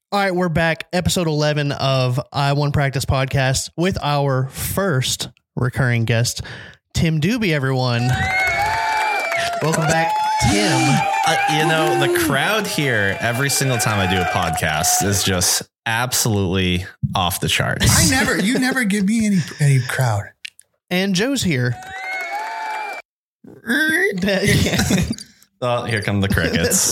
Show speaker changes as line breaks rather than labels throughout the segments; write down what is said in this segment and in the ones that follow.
All right, we're back. Episode 11 of I Won Practice podcast with our first recurring guest, Tim Doobie, everyone. Welcome back, Tim.
The crowd here every single time I do a podcast is just absolutely off the charts.
You never give me any crowd.
And Joe's here.
Oh, here come the crickets.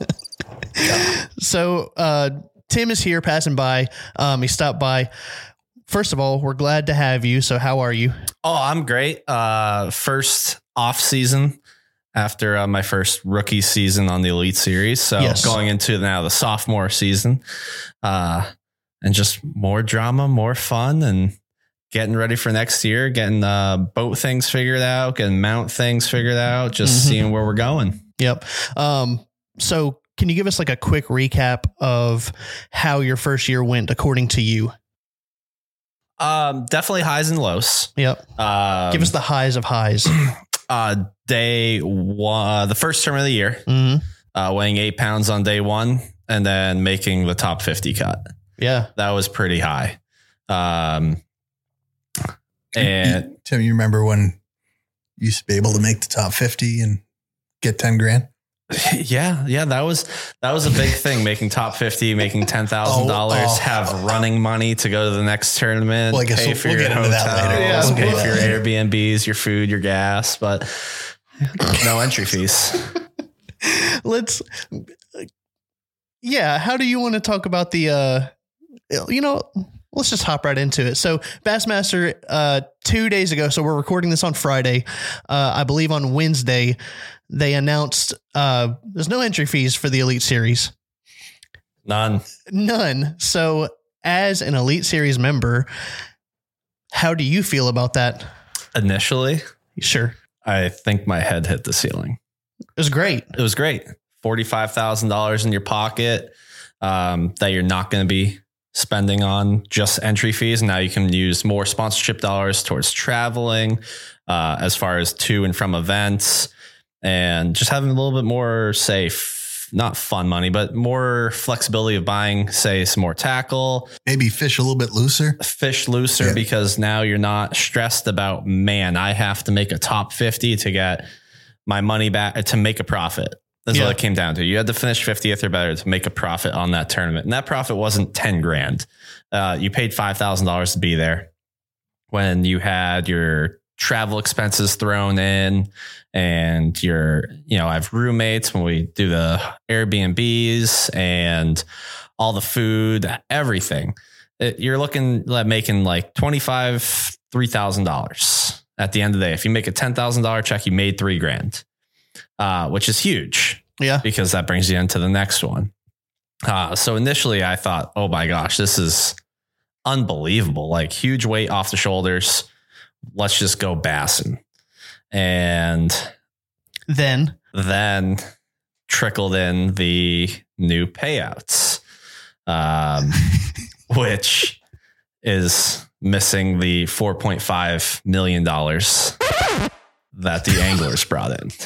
So Tim is here passing by. He stopped by. First of all, we're glad to have you. So how are you?
Oh, I'm great. First off season after my first rookie season on the Elite Series. So Going into now the sophomore season and just more drama, more fun, and getting ready for next year, getting boat things figured out, getting mount things figured out, just seeing where we're going.
Yep. So can you give us like a quick recap of how your first year went according to you?
Definitely highs and lows.
Yep. Give us the highs of highs.
Day one, the first term of the year, weighing 8 pounds on day one, and then making the top 50 cut.
Yeah.
That was pretty high. And
Tim, you remember when you used to be able to make the top 50 and get 10 grand?
Yeah. That was a big thing. Making top 50, making $10,000, have running money to go to the next tournament,
well, I guess
pay for
we'll
your
get into
hotels,
that later. Yeah,
pay for your Airbnbs, your food, your gas, but no entry fees.
How do you want to talk about the, let's just hop right into it. So Bassmaster, 2 days ago, so we're recording this on Friday. I believe on Wednesday, they announced there's no entry fees for the Elite Series.
None.
So as an Elite Series member, how do you feel about that?
Initially,
sure.
I think my head hit the ceiling.
It was great.
$45,000 in your pocket that you're not going to be spending on just entry fees. Now you can use more sponsorship dollars towards traveling as far as to and from events, and just having a little bit more safe, not fun money, but more flexibility of buying, say, some more tackle.
Maybe fish a little bit looser.
Yeah. Because now you're not stressed about, man, I have to make a top 50 to get my money back to make a profit. That's what it came down to. You had to finish 50th or better to make a profit on that tournament. And that profit wasn't 10 grand. You paid $5,000 to be there when you had your travel expenses thrown in, and I have roommates when we do the Airbnbs and all the food, everything. You're looking at making like $3,000 at the end of the day. If you make a $10,000 check, you made $3,000, which is huge.
Yeah.
Because that brings you into the next one. So initially I thought, oh my gosh, this is unbelievable. Like huge weight off the shoulders. Let's just go bassing. And
then
trickled in the new payouts, which is missing the $4.5 million that the anglers brought in.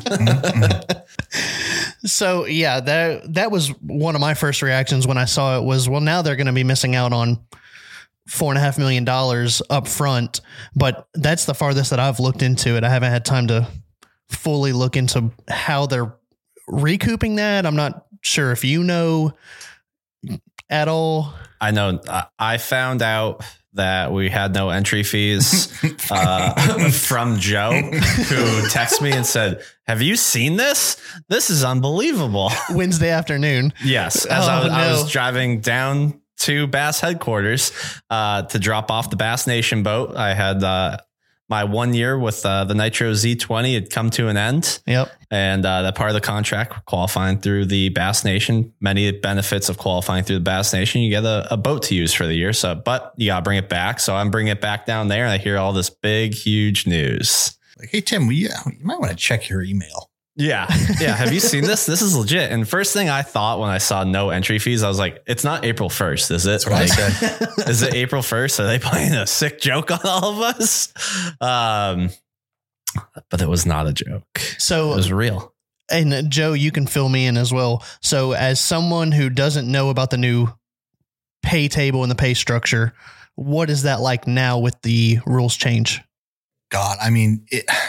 So yeah, that was one of my first reactions when I saw it was, well, now they're going to be missing out on $4.5 million up front, but that's the farthest that I've looked into it. I haven't had time to fully look into how they're recouping that. I'm not sure if you know at all.
I know I found out that we had no entry fees from Joe, who texted me and said, have you seen this? This is unbelievable.
Wednesday afternoon.
Yes. I was driving down to Bass headquarters to drop off the Bass Nation boat. I had my 1 year with the Nitro Z20 had come to an end.
Yep.
And that part of the contract, qualifying through the Bass Nation, many benefits of qualifying through the Bass Nation, you get a boat to use for the year. So, but you gotta bring it back. So I'm bringing it back down there, and I hear all this big, huge news.
Like, hey, Tim, you might want to check your email.
Yeah. Have you seen this? This is legit. And first thing I thought when I saw no entry fees, I was like, it's not April 1st, is it?
That's what I said.
Is it April 1st? Are they playing a sick joke on all of us? But it was not a joke.
So
it was real.
and Joe, you can fill me in as well. So as someone who doesn't know about the new pay table and the pay structure, what is that like now with the rules change?
God, I mean,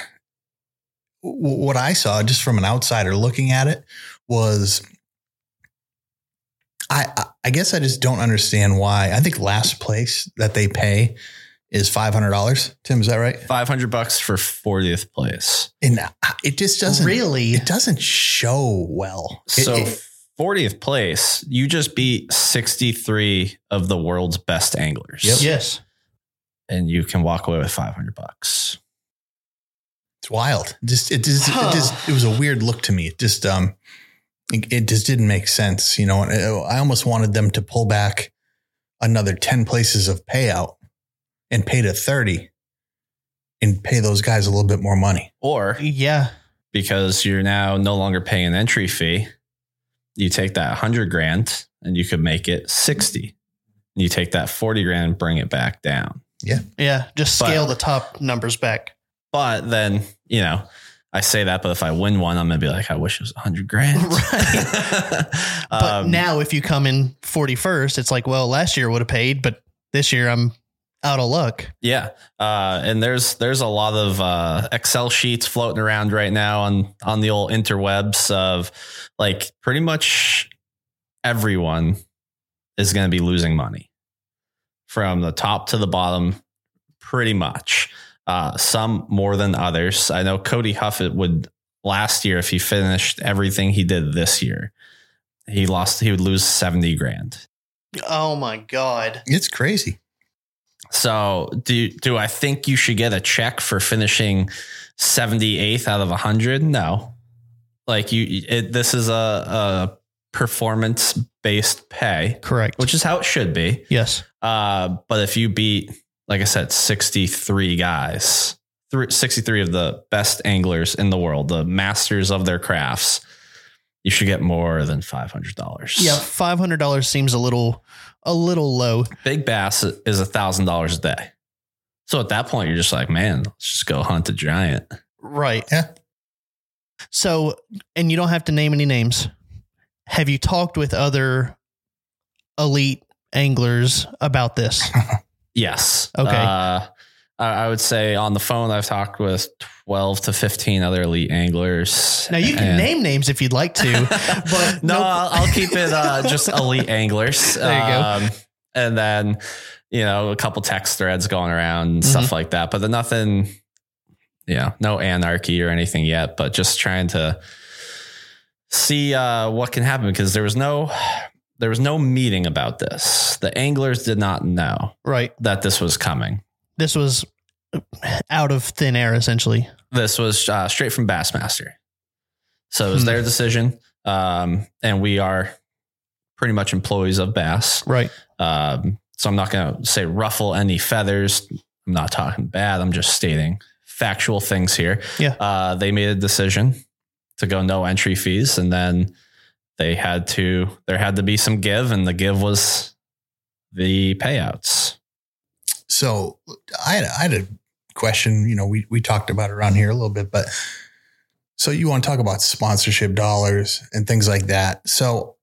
what I saw just from an outsider looking at it was, I guess I just don't understand why. I think last place that they pay is $500. Tim, is that right?
$500 for 40th place.
And it just doesn't
really,
it doesn't show well.
So 40th place, you just beat 63 of the world's best anglers.
Yep.
Yes.
And you can walk away with $500.
It's wild. It was a weird look to me. It just didn't make sense. You know, I almost wanted them to pull back another 10 places of payout and pay to 30 and pay those guys a little bit more money.
Or because you're now no longer paying an entry fee, you take that $100,000 and you could make it 60. You take that $40,000 and bring it back down.
Yeah.
Yeah. Just scale the top numbers back.
But then, you know, I say that, but if I win one, I'm going to be like, I wish it was $100,000.
Right. But now if you come in 41st, it's like, well, last year would have paid, but this year I'm out of luck.
Yeah. And there's a lot of Excel sheets floating around right now on the old interwebs of like pretty much everyone is going to be losing money from the top to the bottom, pretty much. Some more than others. I know Cody Huffett would last year, if he finished everything he did this year, he would lose $70,000.
Oh my God.
It's crazy.
So do I think you should get a check for finishing 78th out of 100? No. Like this is a performance based pay.
Correct.
Which is how it should be.
Yes.
But if you beat, like I said, 63 guys, 63 of the best anglers in the world, the masters of their crafts, you should get more than $500.
Yeah. $500 seems a little low.
Big bass is $1,000 a day. So at that point, you're just like, man, let's just go hunt a giant.
Right.
Yeah.
So, and you don't have to name any names. Have you talked with other elite anglers about this?
Yes.
Okay.
I would say on the phone, I've talked with 12 to 15 other elite anglers.
Now you can name names if you'd like to, but
no, I'll keep it just elite anglers.
There you go.
And then, you know, a couple text threads going around and stuff like that, but then nothing, no anarchy or anything yet, but just trying to see what can happen, because there was no meeting about this. The anglers did not know that this was coming.
This was out of thin air, essentially.
This was straight from Bassmaster. So it was their decision. And we are pretty much employees of Bass.
Right.
So I'm not going to say ruffle any feathers. I'm not talking bad. I'm just stating factual things here.
Yeah.
They made a decision to go no entry fees. And then there had to be some give, and the give was the payouts.
So I had a question. You know, we talked about it around here a little bit, but so you want to talk about sponsorship dollars and things like that. So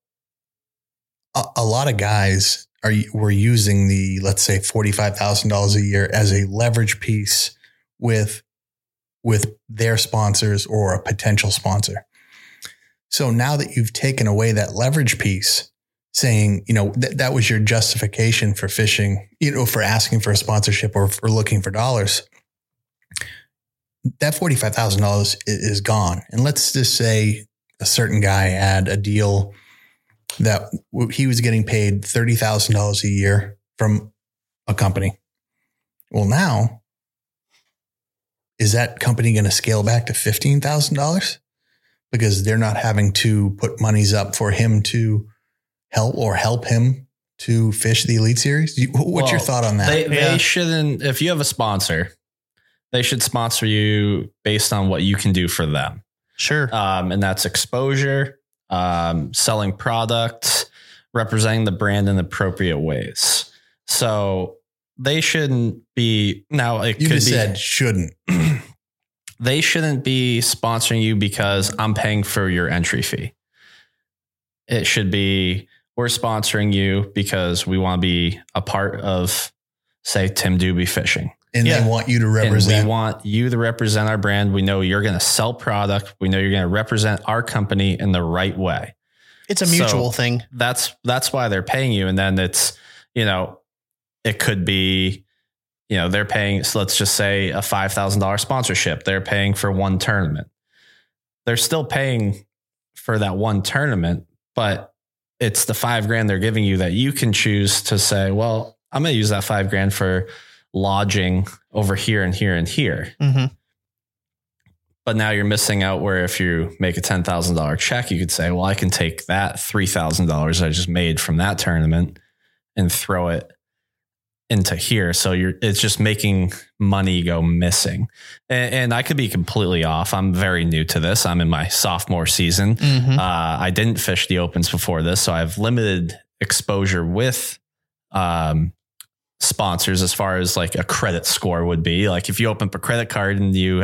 a lot of guys were using the, let's say, $45,000 a year as a leverage piece with their sponsors or a potential sponsor. So now that you've taken away that leverage piece, saying, that was your justification for fishing, for asking for a sponsorship or for looking for dollars, that $45,000 is gone. And let's just say a certain guy had a deal that he was getting paid $30,000 a year from a company. Well, now, is that company going to scale back to $15,000 because they're not having to put monies up for him to help him to fish the Elite Series? What's your thought on that?
They shouldn't. If you have a sponsor, they should sponsor you based on what you can do for them.
Sure.
And that's exposure, selling product, representing the brand in appropriate ways. So they shouldn't be. Now, it
you
could
just
be,
said shouldn't.
they shouldn't be sponsoring you because I'm paying for your entry fee. It should be, we're sponsoring you because we want to be a part of, say, Tim Doobie Fishing.
And they want you to represent.
And we want you to represent our brand. We know you're going to sell product. We know you're going to represent our company in the right way.
It's a mutual thing.
That's why they're paying you. And then it's, it could be, they're paying, so let's just say a $5,000 sponsorship. They're paying for one tournament. They're still paying for that one tournament, but it's the $5,000 they're giving you that you can choose to say, well, I'm going to use that $5,000 for lodging over here and here and here.
Mm-hmm.
But now you're missing out where if you make a $10,000 check, you could say, well, I can take that $3,000 I just made from that tournament and throw it into here. So it's just making money go missing. And I could be completely off. I'm very new to this. I'm in my sophomore season.
Mm-hmm.
I didn't fish the opens before this, so I have limited exposure with sponsors as far as like a credit score would be. Like if you open up a credit card and you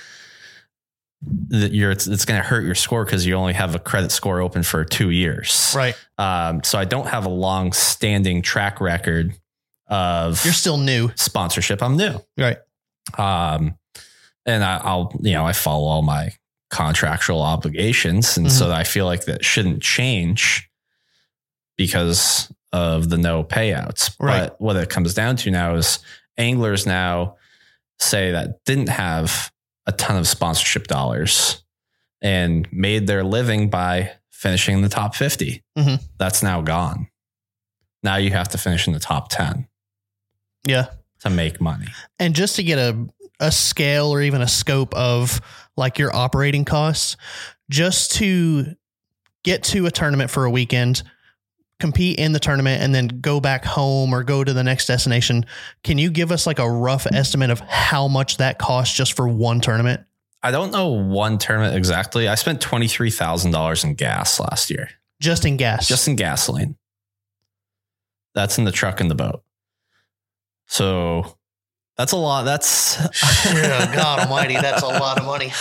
it's going to hurt your score because you only have a credit score open for 2 years.
Right.
So I don't have a long standing track record of,
you're still new,
sponsorship. I'm new.
Right.
And I follow all my contractual obligations. And so I feel like that shouldn't change because of the no payouts.
Right.
But what it comes down to now is anglers now say that didn't have a ton of sponsorship dollars and made their living by finishing in the top 50.
Mm-hmm.
That's now gone. Now you have to finish in the top 10.
Yeah.
To make money.
And just to get a scale or even a scope of like your operating costs, just to get to a tournament for a weekend, compete in the tournament, and then go back home or go to the next destination. Can you give us like a rough estimate of how much that costs just for one tournament?
I don't know one tournament exactly. I spent $23,000 in gas last year.
Just in gas?
Just in gasoline. That's in the truck and the boat. So that's a lot. That's
yeah, God almighty. That's a lot of money.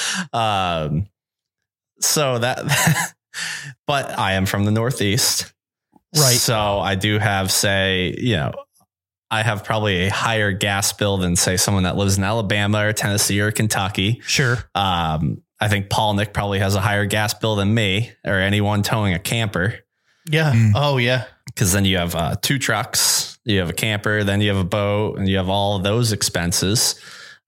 So but I am from the Northeast.
Right.
So I do have, I have probably a higher gas bill than say someone that lives in Alabama or Tennessee or Kentucky.
Sure.
I think Paul Nick probably has a higher gas bill than me or anyone towing a camper.
Yeah. Oh yeah.
Because then you have 2 trucks, you have a camper, then you have a boat, and you have all of those expenses.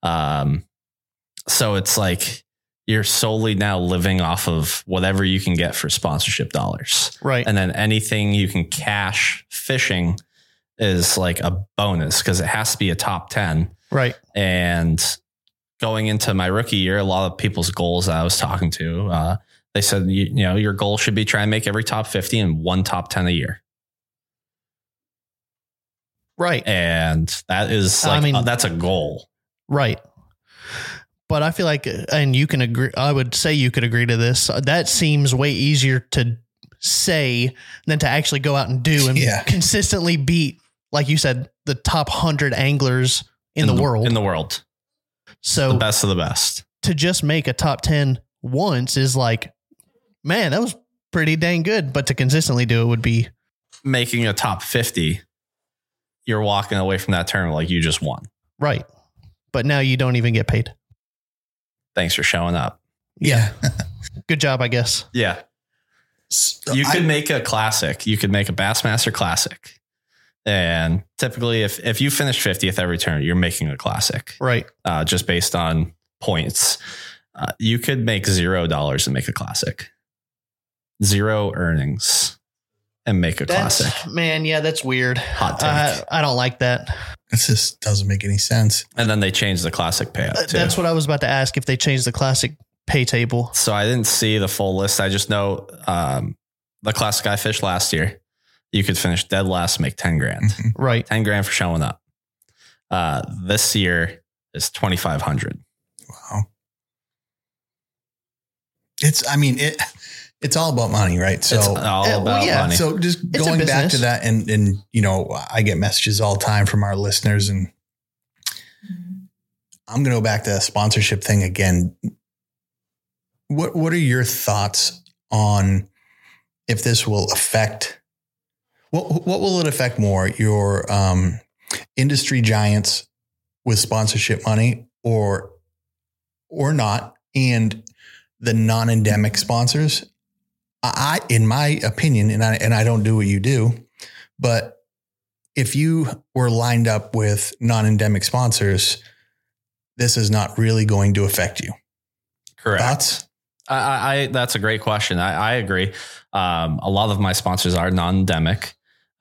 So it's like you're solely now living off of whatever you can get for sponsorship dollars.
Right.
And then anything you can cash fishing is like a bonus because it has to be a top 10.
Right.
And going into my rookie year, a lot of people's goals that I was talking to, they said, your goal should be try and make every top 50 and 1 top 10 a year.
Right.
And that is that's a goal.
Right. But I feel like, and you can agree, I would say you could agree to this. That seems way easier to say than to actually go out and do and consistently beat, like you said, the top 100 anglers in the world.
In the world.
So
the best of the best.
To just make a top 10 once is like, man, that was pretty dang good. But to consistently do it would be
making a top 50. You're walking away from that tournament like you just won.
Right. But now you don't even get paid.
Thanks for showing up.
Yeah. Good job, I guess.
Yeah. You could make a classic. You could make a Bassmaster Classic. And typically if you finish 50th every tournament, you're making a classic.
Right.
Just based on points. You could make $0 and make a classic. 0 earnings and make a classic.
Man, yeah, that's weird.
Hot take.
I don't like that.
It just doesn't make any sense.
And then they changed the classic payout too.
That's what I was about to ask, if they changed the classic pay table.
So I didn't see the full list. I just know the classic I fished last year, you could finish dead last and make 10 grand.
Mm-hmm.
Right.
10 grand for showing up. This year is 2,500.
Wow. It's all about money, right? So
it's all about money.
So just going back to that and I get messages all the time from our listeners, and I'm going to go back to the sponsorship thing again. What are your thoughts on if this will affect, what will it affect more, your industry giants with sponsorship money or not, and the non-endemic sponsors? In my opinion, and I don't do what you do, but if you were lined up with non-endemic sponsors, this is not really going to affect you.
Correct.
Thoughts?
That's a great question. I agree. A lot of my sponsors are non-endemic,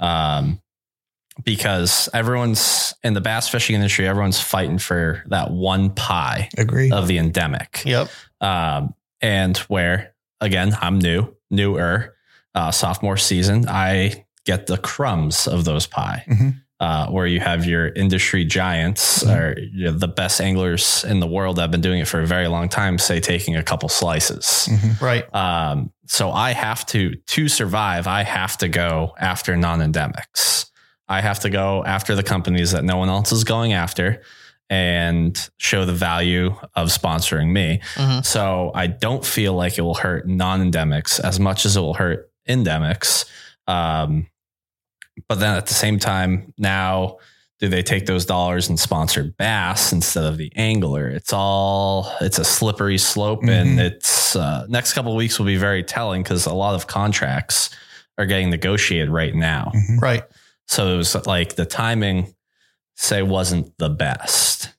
because everyone's in the bass fishing industry. Everyone's fighting for that one pie of the endemic.
Yep.
And where, again, I'm newer, sophomore season, I get the crumbs of those pie. Where you have your industry giants or the best anglers in the world that have been doing it for a very long time, say taking a couple slices.
Right.
So I have to survive, I have to go after non-endemics. I have to go after the companies that no one else is going after and show the value of sponsoring me. So I don't feel like it will hurt non-endemics as much as it will hurt endemics. But then at the same time, now do they take those dollars and sponsor bass instead of the angler? It's a slippery slope, and it's next couple of weeks will be very telling because a lot of contracts are getting negotiated right now.
Right.
So it was like the timing, say, wasn't the best.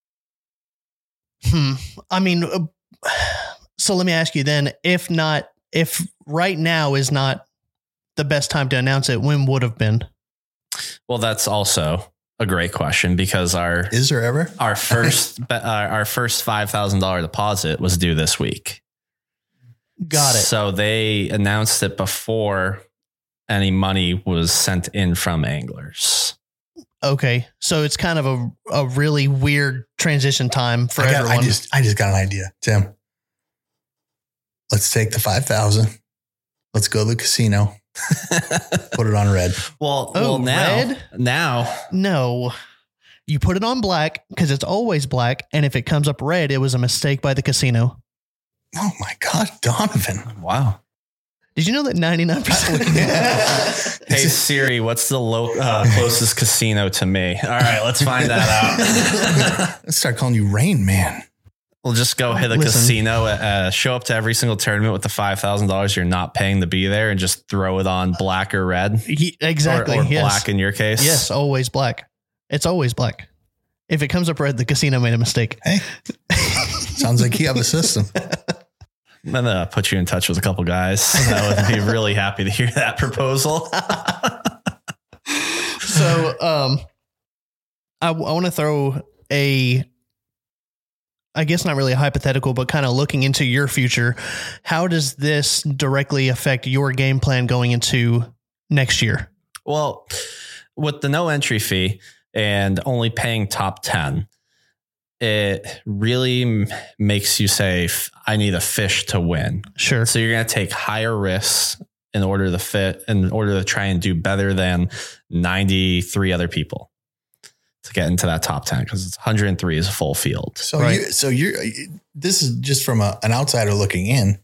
I mean, so let me ask you then, if right now is not the best time to announce it, when would have been?
Well, that's also a great question because our first $5,000 deposit was due this week.
Got it.
So they announced it before any money was sent in from anglers.
Okay. So it's kind of a really weird transition time for everyone.
I just got an idea, Tim. Let's take the 5,000. Let's go to the casino. Put it on red.
Well, now.
No, you put it on black because it's always black. And if it comes up red, it was a mistake by the casino.
Oh my God, Donovan.
Wow.
Did you know that 99%?
Hey Siri, what's the closest casino to me? All right, let's find that out.
Let's start calling you Rain Man.
We'll just go hit a casino, show up to every single tournament with the $5,000 you're not paying to be there and just throw it on black or red.
Exactly.
Or black in your case.
Yes, always black. It's always black. If it comes up red, the casino made a mistake.
Hey, sounds like you have a system.
I'm going to put you in touch with a couple guys. I would be really happy to hear that proposal.
So I want to throw I guess not really a hypothetical, but kind of looking into your future. How does this directly affect your game plan going into next year?
Well, with the no entry fee and only paying top 10, it really makes you say, I need a fish to win.
Sure.
So you're going to take higher risks in order to try and do better than 93 other people to get into that top 10, because it's 103 is a full field.
So this is just from an outsider looking in.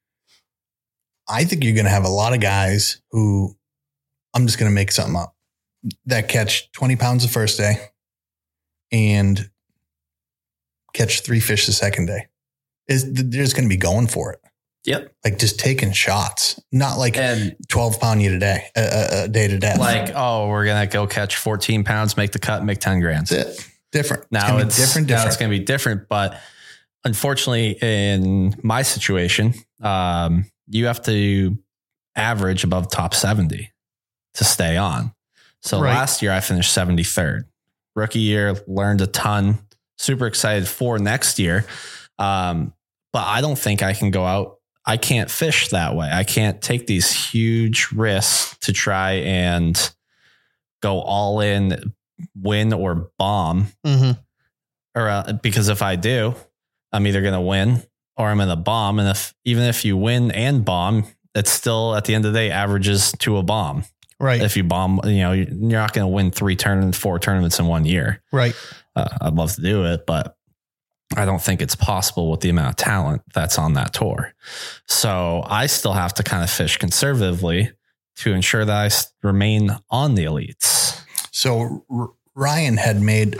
I think you're going to have a lot of guys who, I'm just going to make something up, that catch 20 pounds the first day and catch 3 fish the second day. They're just going to be going for it.
Yep.
Like just taking shots, not like 12 pound a day to death.
Like, oh, we're going to go catch 14 pounds, make the cut, make 10 grand.
That's it. Different.
Now it's different. Now it's going to be different. But unfortunately, in my situation, you have to average above top 70 to stay on. So last year I finished 73rd. Rookie year, learned a ton. Super excited for next year. But I don't think I can go out. I can't fish that way. I can't take these huge risks to try and go all in, win or bomb. Or because if I do, I'm either going to win or I'm going to bomb. And even if you win and bomb, it's still at the end of the day averages to a bomb.
Right.
If you bomb, you're not going to win 4 tournaments in 1 year.
Right.
I'd love to do it, but I don't think it's possible with the amount of talent that's on that tour. So I still have to kind of fish conservatively to ensure that I remain on the elites.
So Ryan had made,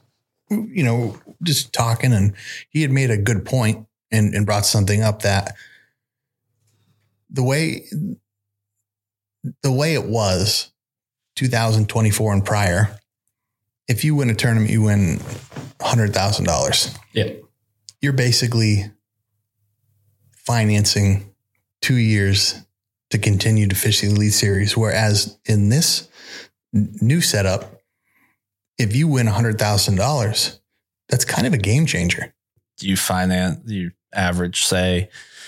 just talking, and he had made a good point and brought something up that the way it was 2024 and prior, if you win a tournament, you win $100,000.
Yeah.
You're basically financing 2 years to continue to fish the Elite Series. Whereas in this new setup, if you win $100,000, that's kind of a game changer.
You average, say,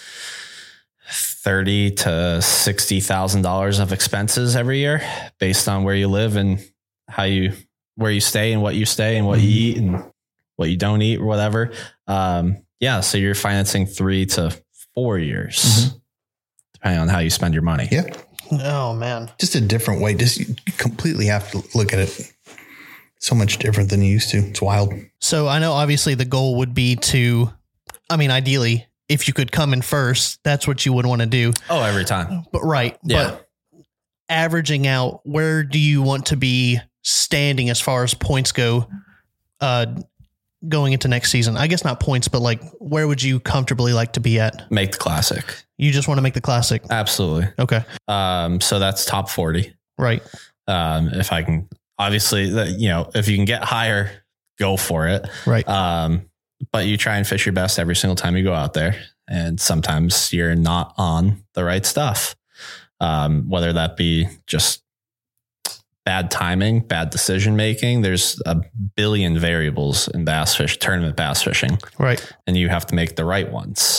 $30,000 to $60,000 of expenses every year based on where you live and where you stay and what you stay and what you eat and what you don't eat or whatever. So you're financing 3 to 4 years, depending on how you spend your money.
Yeah.
Oh man.
Just a different way. You completely have to look at it so much different than you used to. It's wild.
So I know obviously the goal would be ideally, if you could come in first, that's what you would want to do.
Oh, every time.
But right.
Yeah.
But averaging out, where do you want to be standing as far as points go, going into next season? I guess not points, but like, where would you comfortably like to be at?
Make the Classic.
You just want to make the Classic.
Absolutely.
Okay.
So that's top 40.
Right.
If I can, obviously, if you can get higher, go for it.
Right.
But you try and fish your best every single time you go out there. And sometimes you're not on the right stuff. Whether that be just bad timing, bad decision making. There's a billion variables in tournament bass fishing.
Right.
And you have to make the right ones.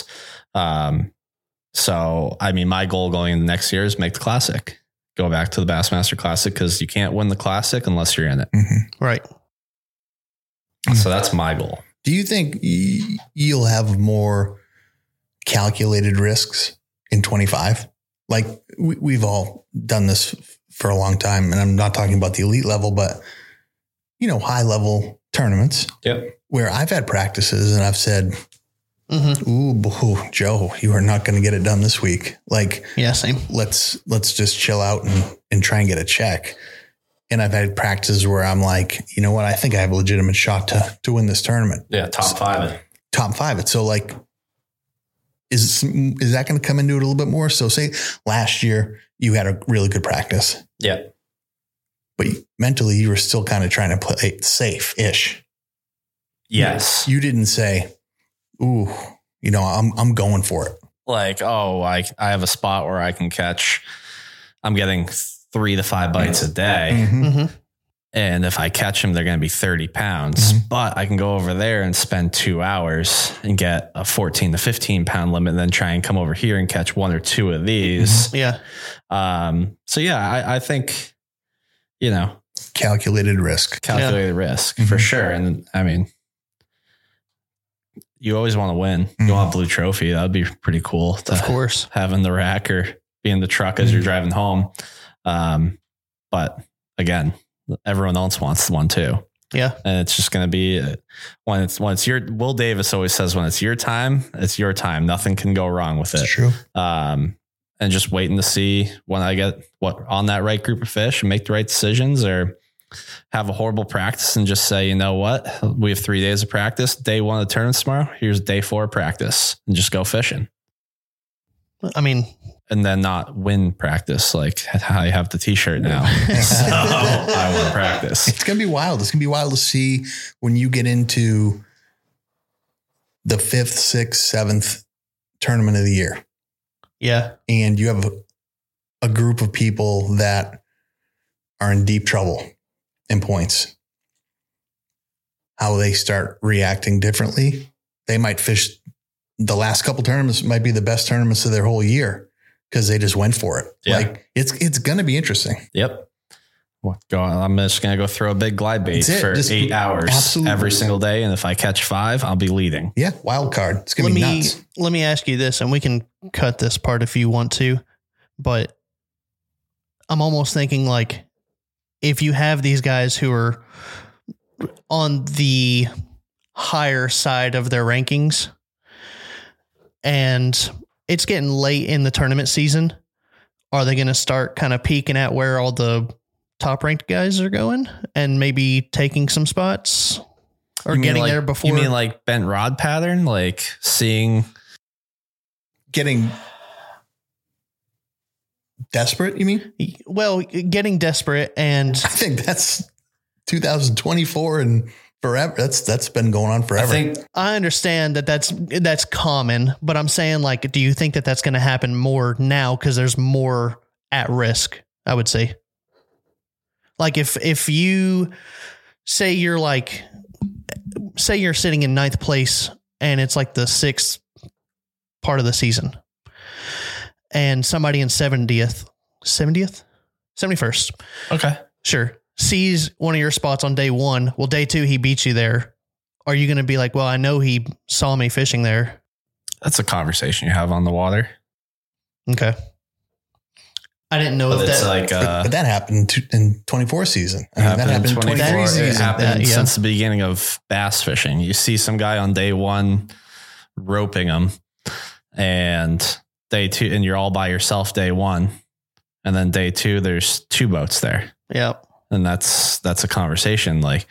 So, my goal going into next year is make the Classic. Go back to the Bassmaster Classic, because you can't win the Classic unless you're in it.
Mm-hmm.
Right.
So that's my goal.
Do you think you'll have more calculated risks in 25? Like we've all done this for a long time, and I'm not talking about the elite level, but high level tournaments.
Yep.
Where I've had practices and I've said, ooh, Joe, you are not going to get it done this week. Like,
yeah, same.
Let's just chill out and try and get a check. And I've had practices where I'm like, you know what? I think I have a legitimate shot to win this tournament.
Yeah. Top five. So like, is that going to come into it a little bit more? So say last year you had a really good practice. Yeah.
But mentally you were still kind of trying to play safe-ish.
Yes.
You didn't say, ooh, I'm going for it.
Like, I have a spot where I can catch, I'm getting 3 to 5 bites a day.
Mm-hmm.
Mm-hmm.
And if I catch them, they're going to be 30 pounds, but I can go over there and spend 2 hours and get a 14 to 15 pound limit, and then try and come over here and catch 1 or 2 of these.
Yeah.
So yeah, I think,
calculated risk
for sure. And you always want to win. You want a blue trophy. That'd be pretty cool.
Of course.
Have in the rack or be in the truck as you're driving home. But again, everyone else wants one too.
Yeah.
And it's just going to be when it's your, Will Davis always says, when it's your time, it's your time. Nothing can go wrong with it.
It's true.
And just waiting to see when I get on that right group of fish and make the right decisions, or have a horrible practice and just say, you know what, we have 3 days of practice. Day 1 of the tournament tomorrow. Here's day 4 of practice, and just go fishing. And then not win practice, like how I have the t-shirt now. So I win practice.
It's going to be wild. It's going to be wild to see when you get into the 5th, 6th, 7th tournament of the year.
Yeah.
And you have a group of people that are in deep trouble in points. How they start reacting differently. They might fish the last couple tournaments, might be the best tournaments of their whole year, because they just went for it.
Yeah.
Like it's going to be interesting.
Yep. I'm just going to go throw a big glide bait for 8 hours every single day. And if I catch 5, I'll be leading.
Yeah. Wild card. It's going to be nuts.
Let me ask you this, and we can cut this part if you want to, but I'm almost thinking like, if you have these guys who are on the higher side of their rankings. And it's getting late in the tournament season. Are they going to start kind of peeking at where all the top ranked guys are going and maybe taking some spots or getting there before?
You mean like bent rod pattern, like
getting desperate? You mean?
Well, getting desperate, and
I think that's 2024 and forever. That's been going on forever.
I understand that's common, but I'm saying, like, do you think that that's going to happen more now because there's more at risk? I would say, like, if you say you're sitting in 9th place and it's like the 6th part of the season, and somebody in 71st,
okay,
sure, sees one of your spots on day 1. Well, day 2, he beats you there. Are you going to be like, well, I know he saw me fishing there?
That's a conversation you have on the water.
Okay. I didn't know
But
if
it's
that,
like,
but that happened in 24 season. I mean, that happened in 24
It
season.
happened since the beginning of bass fishing. You see some guy on day 1 roping them, and day 2, and you're all by yourself day 1. And then day 2, there's 2 boats there.
yeah.
And that's a conversation. Like,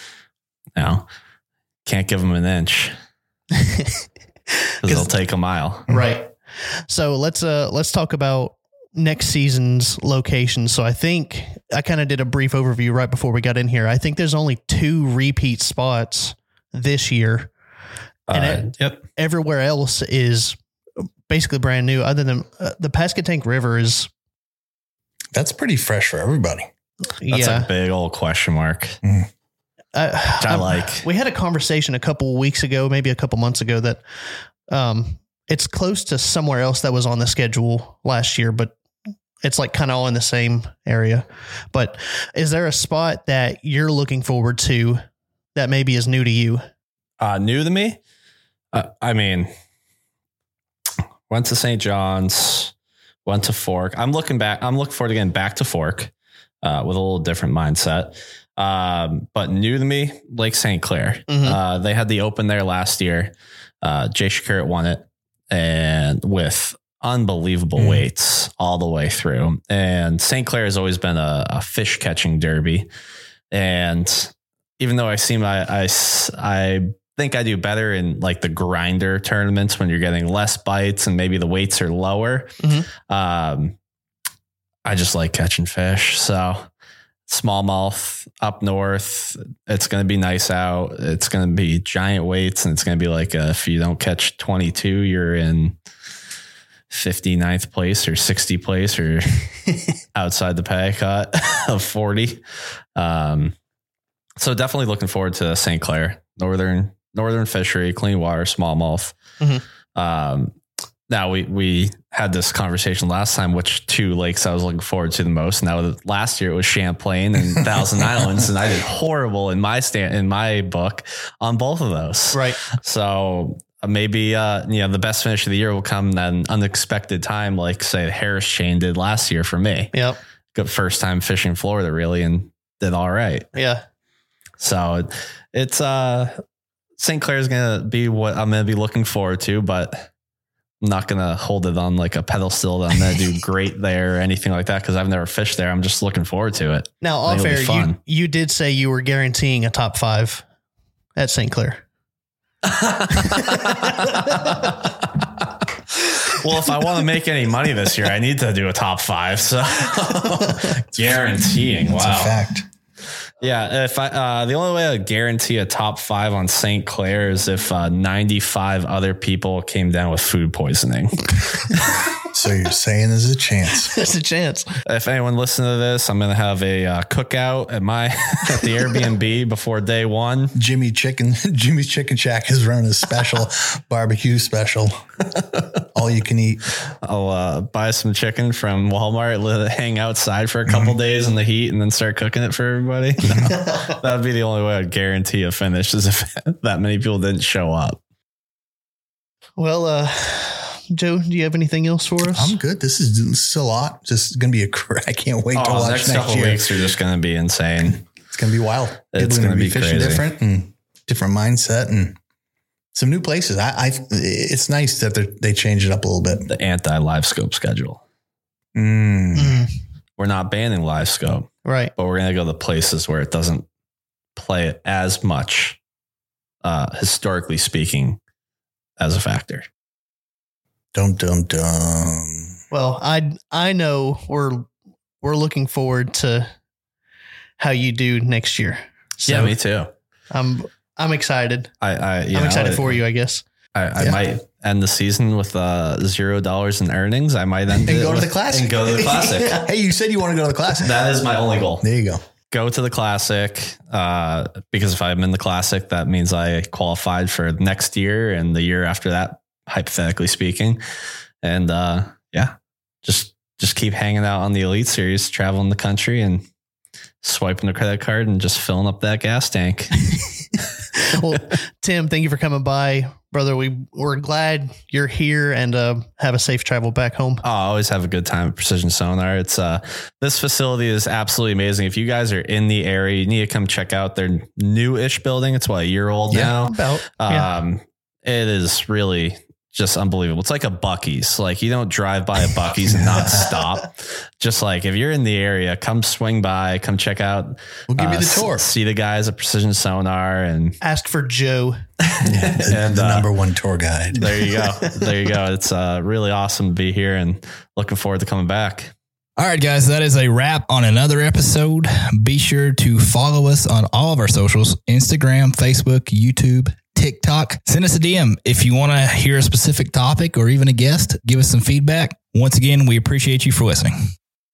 can't give them an inch because they'll take a mile.
Right. So let's talk about next season's location. So I think I kind of did a brief overview right before we got in here. I think there's only 2 repeat spots this year. And everywhere else is basically brand new, other than the Pasquotank River is.
That's pretty fresh for everybody.
That's a big old question mark. Which I like.
We had a conversation a couple weeks ago, maybe a couple months ago, that it's close to somewhere else that was on the schedule last year, but it's like kind of all in the same area. But is there a spot that you're looking forward to that maybe is new to you?
New to me? I mean, went to St. John's, went to Fork. I'm looking forward to getting back to Fork. With a little different mindset. But new to me, Lake St. Clair.
Mm-hmm.
They had the open there last year. Jay Shakurat won it, and with unbelievable weights all the way through. And St. Clair has always been a fish catching derby. And even though I think I do better in like the grinder tournaments when you're getting less bites and maybe the weights are lower.
Mm-hmm.
I just like catching fish. So smallmouth up north, it's going to be nice out. It's going to be giant weights, and it's going to be like if you don't catch 22, you're in 59th place or 60 place or outside the pay cut of 40. So definitely looking forward to St. Clair, northern fishery, clean water, smallmouth.
Mm-hmm.
Now we had this conversation last time, which 2 lakes I was looking forward to the most. Now last year it was Champlain and Thousand Islands, and I did horrible in my book on both of those.
Right.
So maybe the best finish of the year will come at an unexpected time, like say Harris Chain did last year for me.
Yep.
Good first time fishing Florida really, and did all right.
Yeah.
So it's St. Clair's gonna be what I'm gonna be looking forward to, but I'm not going to hold it on like a pedestal that I'm going to do great there or anything like that, because I've never fished there. I'm just looking forward to it.
Now, off air, you did say you were guaranteeing a top 5 at St. Clair.
Well, if I want to make any money this year, I need to do a top 5. So guaranteeing.
That's
wow.
a fact.
Yeah. If the only way I guarantee a top 5 on St. Clair is if 95 other people came down with food poisoning.
So you're saying there's a chance?
There's a chance.
If anyone listening to this, I'm going to have a cookout at the Airbnb before day 1.
Jimmy's Chicken Shack is running a special barbecue special. All you can eat.
I'll buy some chicken from Walmart, let it hang outside for a couple days in the heat, and then start cooking it for everybody. No, that'd be the only way I'd guarantee a finish, is if that many people didn't show up.
Well, Joe, do you have anything else for us?
I'm good. This is a lot. Just going to be I can't wait to watch
next couple
year.
Weeks are just going to be insane.
It's going to be wild.
It's going to be
fishing
crazy.
Different. And different mindset and some new places. It's nice that they changed it up a little bit.
The anti-live scope schedule.
Mm.
We're not banning live scope,
right?
But we're going to go to places where it doesn't play it as much, historically speaking, as a factor.
Dum, dum, dum.
Well, I know we're looking forward to how you do next year. So
yeah, me too.
I'm excited.
I'm
excited for you, I guess.
I might end the season with $0 in earnings. I might end
and go to the Classic.
And go to the Classic.
Hey, you said you want to go to the Classic.
That is my only goal.
There you go.
Go to the Classic, because if I'm in the Classic, that means I qualified for next year and the year after that, hypothetically speaking. And just keep hanging out on the Elite Series, traveling the country and swiping the credit card and just filling up that gas tank.
Well, Tim, thank you for coming by, brother. We're glad you're here, and have a safe travel back home.
Oh, I always have a good time at Precision Sonar. It's this facility is absolutely amazing. If you guys are in the area, you need to come check out their new-ish building. It's a year old now. It is really just unbelievable. It's like a Buc-ee's. Like, you don't drive by a Buc-ee's and not stop. Just like, if you're in the area, come swing by, come check out.
We'll give you the tour.
See the guys at Precision Sonar and
ask for Joe.
The number one tour guide.
There you go. There you go. It's really awesome to be here and looking forward to coming back.
All right, guys, that is a wrap on another episode. Be sure to follow us on all of our socials: Instagram, Facebook, YouTube, TikTok. Send us a DM if you want to hear a specific topic or even a guest. Give us some feedback. Once again, we appreciate you for listening.